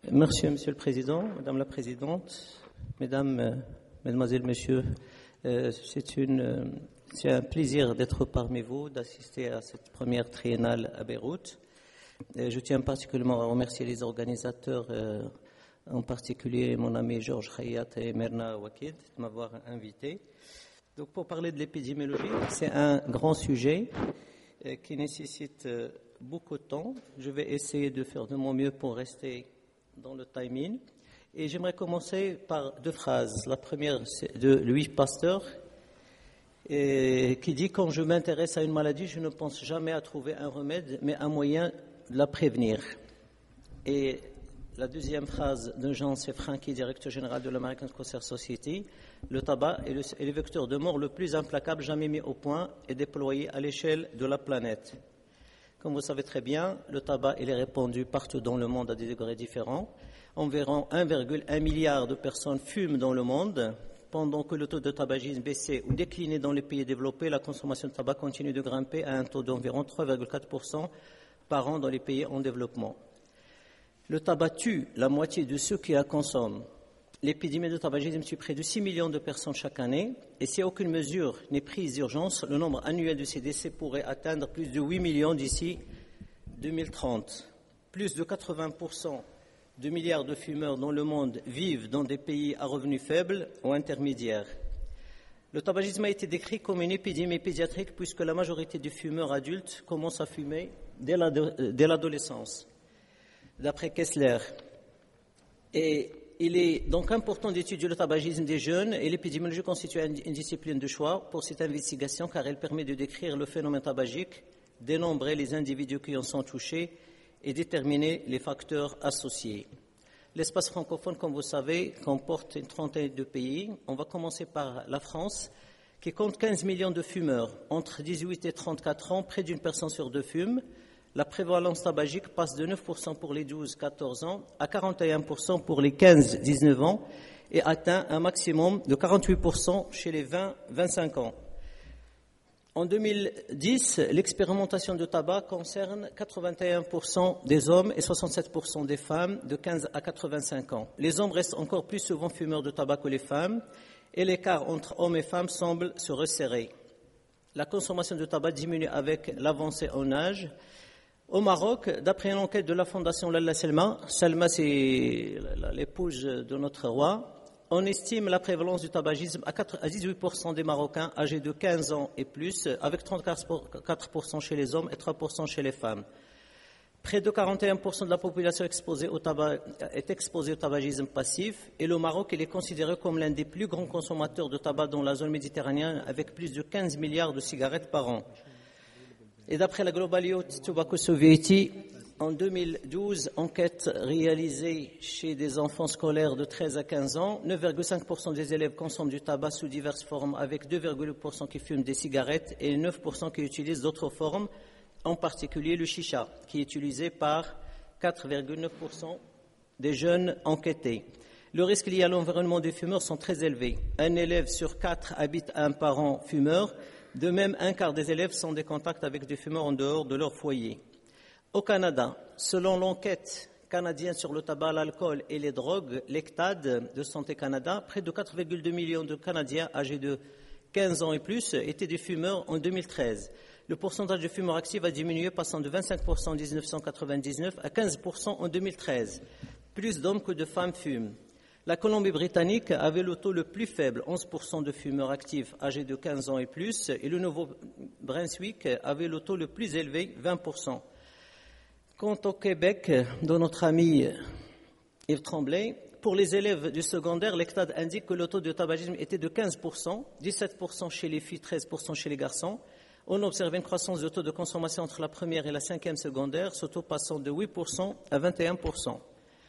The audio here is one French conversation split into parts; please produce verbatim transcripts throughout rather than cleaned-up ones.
Merci, Monsieur le Président, Madame la Présidente, Mesdames, euh, Mesdemoiselles, Messieurs. Euh, c'est, une, euh, c'est un plaisir d'être parmi vous, d'assister à cette première triennale à Beyrouth. Euh, je tiens particulièrement à remercier les organisateurs, euh, en particulier mon ami Georges Khayat et Merna Wakid, de m'avoir invité. Donc, pour parler de l'épidémiologie, c'est un grand sujet euh, qui nécessite euh, beaucoup de temps. Je vais essayer de faire de mon mieux pour rester dans le timing. Et j'aimerais commencer par deux phrases. La première, c'est de Louis Pasteur, et, qui dit « Quand je m'intéresse à une maladie, je ne pense jamais à trouver un remède, mais un moyen de la prévenir. » Et la deuxième phrase de Jean Séfrin, qui est directeur général de l'American Cancer Society, « Le tabac est le, est le vecteur de mort le plus implacable jamais mis au point et déployé à l'échelle de la planète. » Comme vous savez très bien, le tabac il est répandu partout dans le monde à des degrés différents. Environ un virgule un milliard de personnes fument dans le monde. Pendant que le taux de tabagisme baissait ou déclinait dans les pays développés, la consommation de tabac continue de grimper à un taux d'environ trois virgule quatre pour cent par an dans les pays en développement. Le tabac tue la moitié de ceux qui la consomment. L'épidémie de tabagisme tue près de six millions de personnes chaque année, et si aucune mesure n'est prise d'urgence, le nombre annuel de ces décès pourrait atteindre plus de huit millions d'ici deux mille trente. Plus de quatre-vingts pour cent de milliards de fumeurs dans le monde vivent dans des pays à revenus faibles ou intermédiaires. Le tabagisme a été décrit comme une épidémie pédiatrique puisque la majorité des fumeurs adultes commencent à fumer dès l'adolescence, d'après Kessler. Et il est donc important d'étudier le tabagisme des jeunes et l'épidémiologie constitue une discipline de choix pour cette investigation car elle permet de décrire le phénomène tabagique, dénombrer les individus qui en sont touchés et déterminer les facteurs associés. L'espace francophone, comme vous savez, comporte une trentaine de pays. On va commencer par la France, qui compte quinze millions de fumeurs. Entre dix-huit et trente-quatre ans, près d'une personne sur deux fume. La prévalence tabagique passe de neuf pour cent pour les douze à quatorze ans à quarante et un pour cent pour les quinze à dix-neuf ans et atteint un maximum de quarante-huit pour cent chez les vingt à vingt-cinq ans. En deux mille dix, l'expérimentation de tabac concerne quatre-vingt-un pour cent des hommes et soixante-sept pour cent des femmes de quinze à quatre-vingt-cinq ans. Les hommes restent encore plus souvent fumeurs de tabac que les femmes et l'écart entre hommes et femmes semble se resserrer. La consommation de tabac diminue avec l'avancée en âge. Au Maroc, d'après une enquête de la fondation Lalla Selma, Selma c'est l'épouse de notre roi, on estime la prévalence du tabagisme à dix-huit pour cent des Marocains âgés de quinze ans et plus, avec trente-quatre pour cent chez les hommes et trois pour cent chez les femmes. Près de quarante et un pour cent de la population exposée au tabac est exposée au tabagisme passif et le Maroc il est considéré comme l'un des plus grands consommateurs de tabac dans la zone méditerranéenne avec plus de quinze milliards de cigarettes par an. Et d'après la Global Youth Tobacco Society, en deux mille douze, enquête réalisée chez des enfants scolaires de treize à quinze ans, neuf virgule cinq pour cent des élèves consomment du tabac sous diverses formes avec deux virgule huit pour cent qui fument des cigarettes et neuf pour cent qui utilisent d'autres formes, en particulier le chicha, qui est utilisé par quatre virgule neuf pour cent des jeunes enquêtés. Le risque lié à l'environnement des fumeurs sont très élevés. Un élève sur quatre habite un parent fumeur. De même, un quart des élèves sont des contacts avec des fumeurs en dehors de leur foyer. Au Canada, selon l'enquête canadienne sur le tabac, l'alcool et les drogues, l'E C T A D de Santé Canada, près de quatre virgule deux millions de Canadiens âgés de quinze ans et plus étaient des fumeurs en deux mille treize. Le pourcentage de fumeurs actifs a diminué, passant de vingt-cinq pour cent en dix-neuf cent quatre-vingt-dix-neuf à quinze pour cent en deux mille treize. Plus d'hommes que de femmes fument. La Colombie-Britannique avait le taux le plus faible, onze pour cent de fumeurs actifs âgés de quinze ans et plus, et le Nouveau-Brunswick avait le taux le plus élevé, vingt pour cent. Quant au Québec, de notre ami Yves Tremblay, pour les élèves du secondaire, l'E C T A D indique que le taux de tabagisme était de quinze pour cent, dix-sept pour cent chez les filles, treize pour cent chez les garçons. On observe une croissance de taux de consommation entre la première et la cinquième secondaire, ce taux passant de huit pour cent à vingt et un pour cent.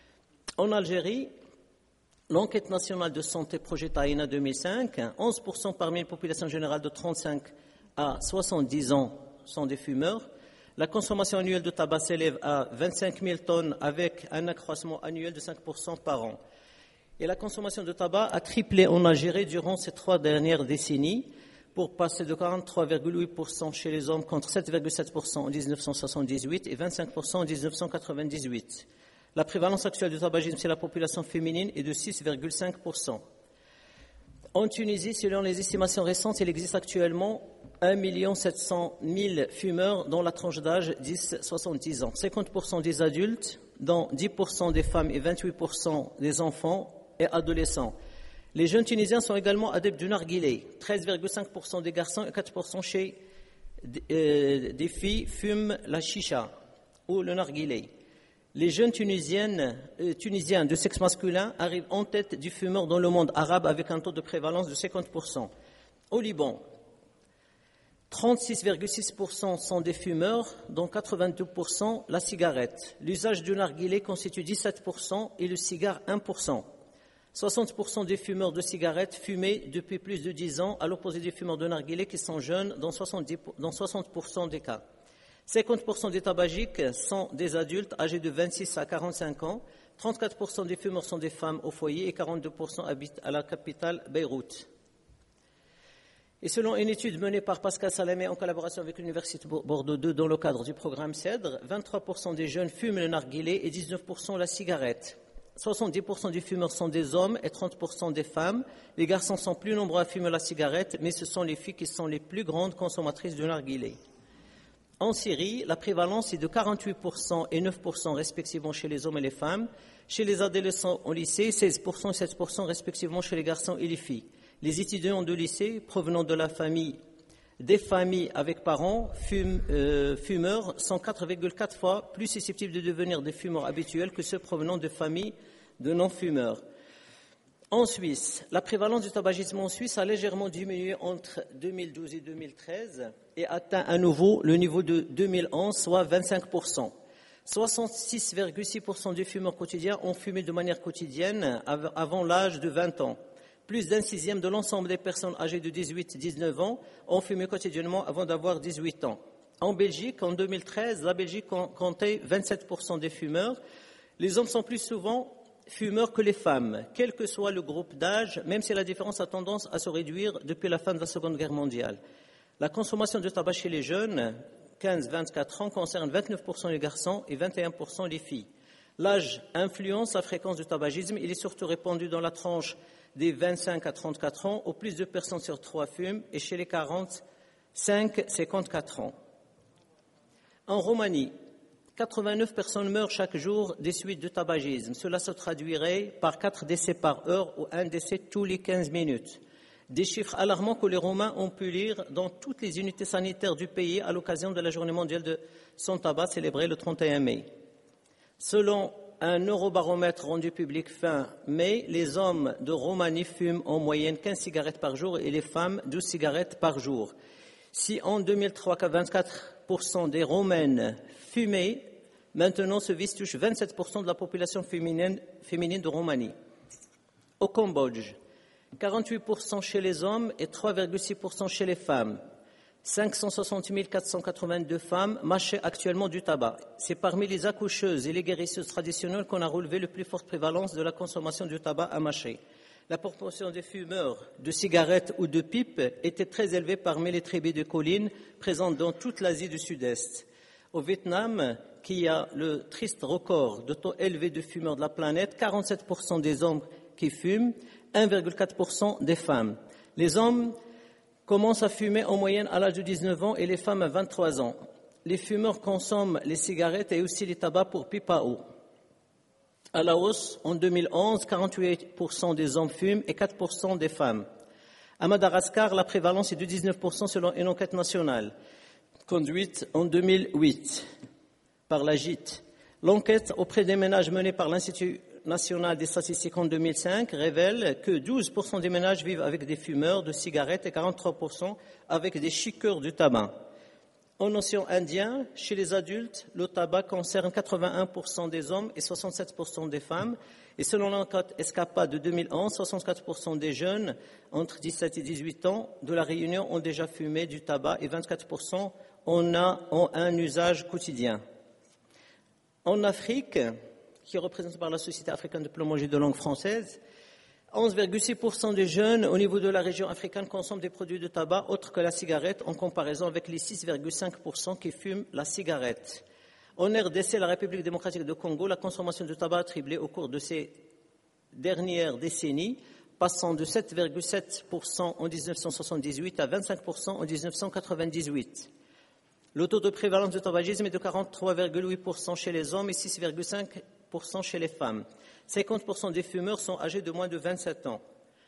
En Algérie, l'enquête nationale de santé Projet Taïna deux mille cinq, onze pour cent parmi la population générale de trente-cinq à soixante-dix ans sont des fumeurs. La consommation annuelle de tabac s'élève à vingt-cinq mille tonnes avec un accroissement annuel de cinq pour cent par an. Et la consommation de tabac a triplé en Algérie durant ces trois dernières décennies pour passer de quarante-trois virgule huit pour cent chez les hommes contre sept virgule sept pour cent en dix-neuf cent soixante-dix-huit et vingt-cinq pour cent en dix-neuf cent quatre-vingt-dix-huit. La prévalence actuelle du tabagisme chez la population féminine est de six virgule cinq pour cent. En Tunisie, selon les estimations récentes, il existe actuellement un million sept cent mille fumeurs dans la tranche d'âge dix à soixante-dix ans. cinquante pour cent des adultes, dont dix pour cent des femmes et vingt-huit pour cent des enfants et adolescents. Les jeunes Tunisiens sont également adeptes du narguilé. treize virgule cinq pour cent des garçons et quatre pour cent chez euh, des filles fument la chicha ou le narguilé. Les jeunes tunisiennes, euh, tunisiens de sexe masculin arrivent en tête du fumeur dans le monde arabe avec un taux de prévalence de cinquante pour cent. Au Liban, trente-six virgule six pour cent sont des fumeurs, dont quatre-vingt-deux pour cent la cigarette. L'usage du narguilé constitue dix-sept pour cent et le cigare un pour cent. soixante pour cent des fumeurs de cigarettes fumaient depuis plus de dix ans, à l'opposé des fumeurs de narguilé qui sont jeunes dans soixante-dix, dans soixante pour cent des cas. cinquante pour cent des tabagiques sont des adultes âgés de vingt-six à quarante-cinq ans, trente-quatre pour cent des fumeurs sont des femmes au foyer et quarante-deux pour cent habitent à la capitale Beyrouth. Et selon une étude menée par Pascal Salamé en collaboration avec l'Université Bordeaux deux dans le cadre du programme CEDRE, vingt-trois pour cent des jeunes fument le narguilé et dix-neuf pour cent la cigarette. soixante-dix pour cent des fumeurs sont des hommes et trente pour cent des femmes. Les garçons sont plus nombreux à fumer la cigarette, mais ce sont les filles qui sont les plus grandes consommatrices de narguilé. En Syrie, la prévalence est de quarante-huit pour cent et neuf pour cent respectivement chez les hommes et les femmes. Chez les adolescents au lycée, seize pour cent et sept pour cent respectivement chez les garçons et les filles. Les étudiants de lycée provenant de la famille, des familles avec parents fume, euh, fumeurs sont quatre virgule quatre fois plus susceptibles de devenir des fumeurs habituels que ceux provenant de familles de non-fumeurs. En Suisse, la prévalence du tabagisme en Suisse a légèrement diminué entre deux mille douze et deux mille treize et atteint à nouveau le niveau de deux mille onze, soit vingt-cinq pour cent. soixante-six virgule six pour cent des fumeurs quotidiens ont fumé de manière quotidienne avant l'âge de vingt ans. Plus d'un sixième de l'ensemble des personnes âgées de dix-huit à dix-neuf ans ont fumé quotidiennement avant d'avoir dix-huit ans. En Belgique, en deux mille treize, la Belgique comptait vingt-sept pour cent des fumeurs. Les hommes sont plus souvent fumeurs que les femmes, quel que soit le groupe d'âge, même si la différence a tendance à se réduire depuis la fin de la Seconde Guerre mondiale. La consommation de tabac chez les jeunes, quinze à vingt-quatre ans, concerne vingt-neuf pour cent les garçons et vingt et un pour cent les filles. L'âge influence la fréquence du tabagisme. Il est surtout répandu dans la tranche des vingt-cinq à trente-quatre ans, où plus de personnes sur trois fument, et chez les quarante-cinq à cinquante-quatre ans. En Roumanie, quatre-vingt-neuf personnes meurent chaque jour des suites de tabagisme. Cela se traduirait par quatre décès par heure ou un décès tous les quinze minutes. Des chiffres alarmants que les Roumains ont pu lire dans toutes les unités sanitaires du pays à l'occasion de la Journée mondiale de sans tabac célébrée le trente et un mai. Selon un eurobaromètre rendu public fin mai, les hommes de Roumanie fument en moyenne quinze cigarettes par jour et les femmes douze cigarettes par jour. Si en deux mille trois, vingt-quatre pour cent des Roumaines fumaient, maintenant ce vice touche vingt-sept pour cent de la population féminine, féminine de Roumanie. Au Cambodge, quarante-huit pour cent chez les hommes et trois virgule six pour cent chez les femmes. cinq cent soixante mille quatre cent quatre-vingt-deux femmes mâchent actuellement du tabac. C'est parmi les accoucheuses et les guérisseuses traditionnelles qu'on a relevé la plus forte prévalence de la consommation du tabac à mâcher. La proportion des fumeurs de cigarettes ou de pipes était très élevée parmi les tribus de collines présentes dans toute l'Asie du Sud-Est. Au Vietnam, qui a le triste record de taux élevé de fumeurs de la planète, quarante-sept pour cent des hommes qui fument, un virgule quatre pour cent des femmes. Les hommes commencent à fumer en moyenne à l'âge de dix-neuf ans et les femmes à vingt-trois ans. Les fumeurs consomment les cigarettes et aussi les tabacs pour pipe à eau. À Laos, en deux mille onze, quarante-huit pour cent des hommes fument et quatre pour cent des femmes. À Madagascar, la prévalence est de dix-neuf pour cent selon une enquête nationale conduite en deux mille huit par la G I T. L'enquête auprès des ménages menée par l'Institut national des statistiques en deux mille cinq révèle que douze pour cent des ménages vivent avec des fumeurs de cigarettes et quarante-trois pour cent avec des chiqueurs du tabac. En océan Indien, chez les adultes, le tabac concerne quatre-vingt-un pour cent des hommes et soixante-sept pour cent des femmes. Et selon l'enquête ESCAPA de deux mille onze, soixante-quatre pour cent des jeunes entre dix-sept et dix-huit ans de la Réunion ont déjà fumé du tabac et vingt-quatre pour cent en ont un usage quotidien. En Afrique, qui est représentée par la Société africaine de pneumologie de langue française, onze virgule six pour cent des jeunes au niveau de la région africaine consomment des produits de tabac autres que la cigarette en comparaison avec les six virgule cinq pour cent qui fument la cigarette. En R D C, la République démocratique du Congo, la consommation de tabac a triplé au cours de ces dernières décennies, passant de sept virgule sept pour cent en dix-neuf cent soixante-dix-huit à vingt-cinq pour cent en dix-neuf cent quatre-vingt-dix-huit. Le taux de prévalence du tabagisme est de quarante-trois virgule huit pour cent chez les hommes et six virgule cinq pour cent chez les femmes. cinquante pour cent des fumeurs sont âgés de moins de vingt-sept ans.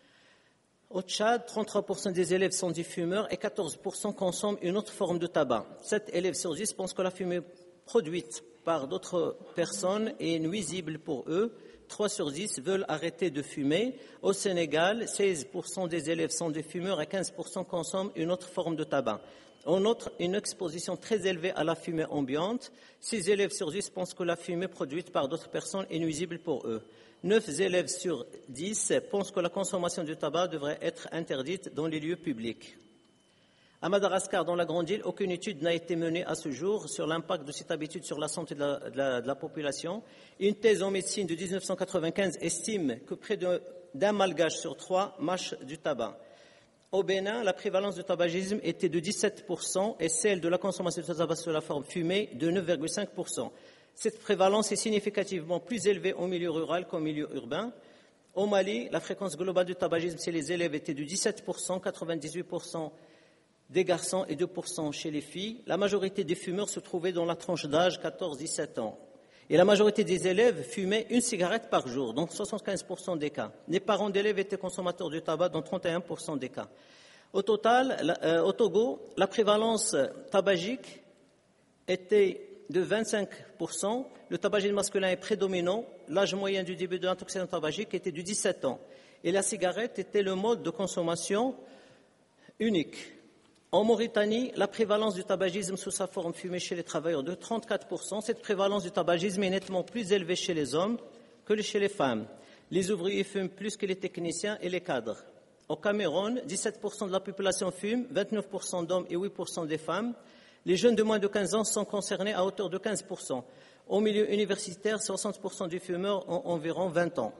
Au Tchad, trente-trois pour cent des élèves sont des fumeurs et quatorze pour cent consomment une autre forme de tabac. sept élèves sur dix pensent que la fumée produite par d'autres personnes est nuisible pour eux. trois sur dix veulent arrêter de fumer. Au Sénégal, seize pour cent des élèves sont des fumeurs et quinze pour cent consomment une autre forme de tabac. On note une exposition très élevée à la fumée ambiante. six élèves sur dix pensent que la fumée produite par d'autres personnes est nuisible pour eux. neuf élèves sur dix pensent que la consommation du tabac devrait être interdite dans les lieux publics. À Madagascar, dans la grande île, aucune étude n'a été menée à ce jour sur l'impact de cette habitude sur la santé de la, de la, de la population. Une thèse en médecine de dix-neuf cent quatre-vingt-quinze estime que près de, d'un malgache sur trois mâche du tabac. Au Bénin, la prévalence du tabagisme était de dix-sept pour cent et celle de la consommation de tabac sous la forme fumée de neuf virgule cinq pour cent. Cette prévalence est significativement plus élevée au milieu rural qu'au milieu urbain. Au Mali, la fréquence globale du tabagisme chez les élèves était de dix-sept pour cent, quatre-vingt-dix-huit pour cent des garçons et deux pour cent chez les filles. La majorité des fumeurs se trouvait dans la tranche d'âge quatorze à dix-sept ans. Et la majorité des élèves fumaient une cigarette par jour, dans soixante-quinze pour cent des cas. Les parents d'élèves étaient consommateurs de tabac dans trente et un pour cent des cas. Au total, la, euh, au Togo, la prévalence tabagique était de vingt-cinq pour cent. Le tabagisme masculin est prédominant. L'âge moyen du début de l'intoxication tabagique était de dix-sept ans. Et la cigarette était le mode de consommation unique. En Mauritanie, la prévalence du tabagisme sous sa forme fumée chez les travailleurs de trente-quatre pour cent. Cette prévalence du tabagisme est nettement plus élevée chez les hommes que chez les femmes. Les ouvriers fument plus que les techniciens et les cadres. Au Cameroun, dix-sept pour cent de la population fume, vingt-neuf pour cent d'hommes et huit pour cent des femmes. Les jeunes de moins de quinze ans sont concernés à hauteur de quinze pour cent. Au milieu universitaire, soixante pour cent des fumeurs ont environ vingt ans.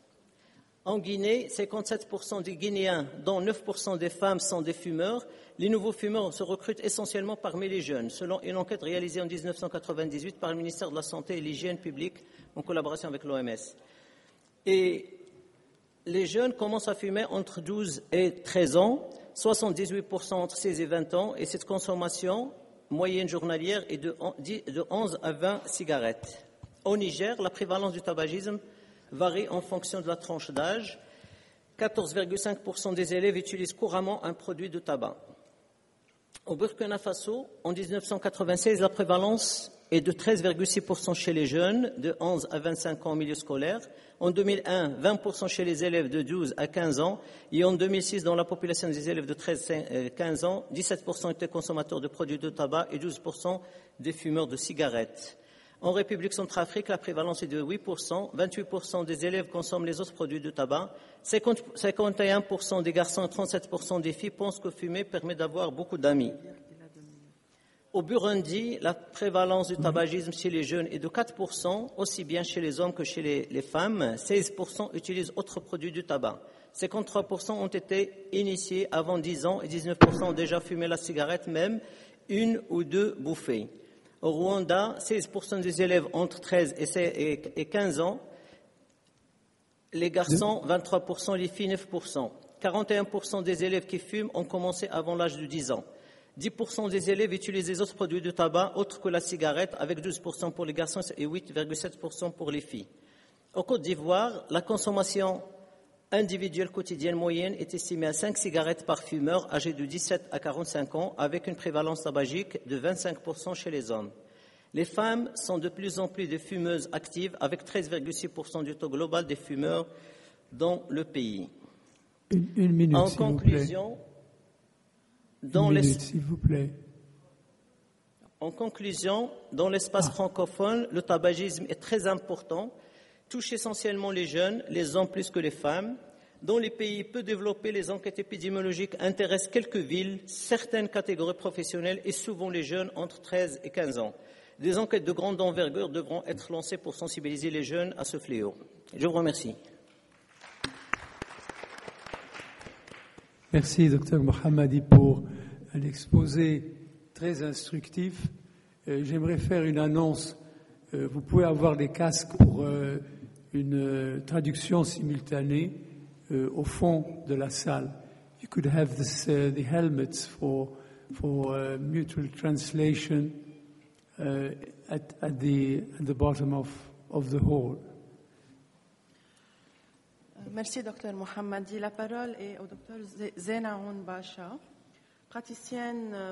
En Guinée, cinquante-sept pour cent des Guinéens, dont neuf pour cent des femmes, sont des fumeurs. Les nouveaux fumeurs se recrutent essentiellement parmi les jeunes, selon une enquête réalisée en dix-neuf cent quatre-vingt-dix-huit par le ministère de la Santé et de l'Hygiène publique en collaboration avec l'O M S. Et les jeunes commencent à fumer entre douze et treize ans, soixante-dix-huit pour cent entre seize et vingt ans, et cette consommation moyenne journalière est de onze à vingt cigarettes. Au Niger, la prévalence du tabagisme varie en fonction de la tranche d'âge. quatorze virgule cinq pour cent des élèves utilisent couramment un produit de tabac. Au Burkina Faso, en dix-neuf cent quatre-vingt-seize, la prévalence est de treize virgule six pour cent chez les jeunes de onze à vingt-cinq ans au milieu scolaire. En deux mille un, vingt pour cent chez les élèves de douze à quinze ans. Et en deux mille six, dans la population des élèves de treize à quinze ans, dix-sept pour cent étaient consommateurs de produits de tabac et douze pour cent des fumeurs de cigarettes. En République centrafrique, la prévalence est de huit pour cent, vingt-huit pour cent des élèves consomment les autres produits de tabac, cinquante et un pour cent des garçons et trente-sept pour cent des filles pensent que fumer permet d'avoir beaucoup d'amis. Au Burundi, la prévalence du tabagisme chez les jeunes est de quatre pour cent, aussi bien chez les hommes que chez les, les femmes. seize pour cent utilisent autres produits du tabac. cinquante-trois pour cent ont été initiés avant dix ans et dix-neuf pour cent ont déjà fumé la cigarette, même une ou deux bouffées. Au Rwanda, seize pour cent des élèves entre treize et quinze ans, les garçons, vingt-trois pour cent, les filles, neuf pour cent. quarante et un pour cent des élèves qui fument ont commencé avant l'âge de dix ans. dix pour cent des élèves utilisent les autres produits de tabac autres que la cigarette, avec douze pour cent pour les garçons et huit virgule sept pour cent pour les filles. Au Côte d'Ivoire, la consommation individuelle quotidienne moyenne est estimée à cinq cigarettes par fumeur âgé de dix-sept à quarante-cinq ans, avec une prévalence tabagique de vingt-cinq pour cent chez les hommes. Les femmes sont de plus en plus des fumeuses actives, avec treize virgule six pour cent du taux global des fumeurs dans le pays. Une, une minute, en s'il conclusion, vous plaît. Dans une minute, s'il vous plaît. En conclusion, dans l'espace ah. francophone, le tabagisme est très important, touche essentiellement les jeunes, les hommes plus que les femmes. Dans les pays peu développés, les enquêtes épidémiologiques intéressent quelques villes, certaines catégories professionnelles et souvent les jeunes entre treize et quinze ans. Des enquêtes de grande envergure devront être lancées pour sensibiliser les jeunes à ce fléau. Je vous remercie. Merci, docteur Mohammadi, pour un exposé très instructif Euh, j'aimerais faire une annonce. Euh, vous pouvez avoir des casques pour euh, une euh, traduction simultanée euh, au fond de la salle. You could have this, uh, the helmets for, for uh, mutual translation uh, at, at, the, at the bottom of, of the hall. Merci, docteur Mohammadi. La parole est au docteur Zenaoun Bacha, praticienne